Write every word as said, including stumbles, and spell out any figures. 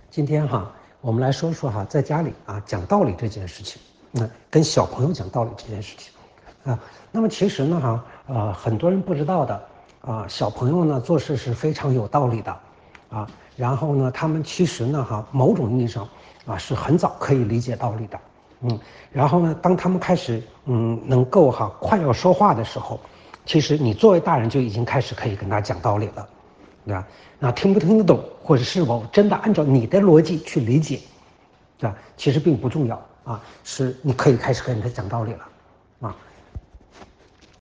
今天哈，我们来说说哈，在家里啊讲道理这件事情，那、嗯、跟小朋友讲道理这件事情，啊，那么其实呢哈，呃，很多人不知道的啊，小朋友呢做事是非常有道理的，啊，然后呢，他们其实呢哈，某种意义上啊是很早可以理解道理的，嗯，然后呢，当他们开始嗯能够哈快要说话的时候，其实你作为大人就已经开始可以跟他讲道理了。对吧？那听不听得懂，或者是否真的按照你的逻辑去理解，对吧？其实并不重要啊，是你可以开始跟他讲道理了，啊。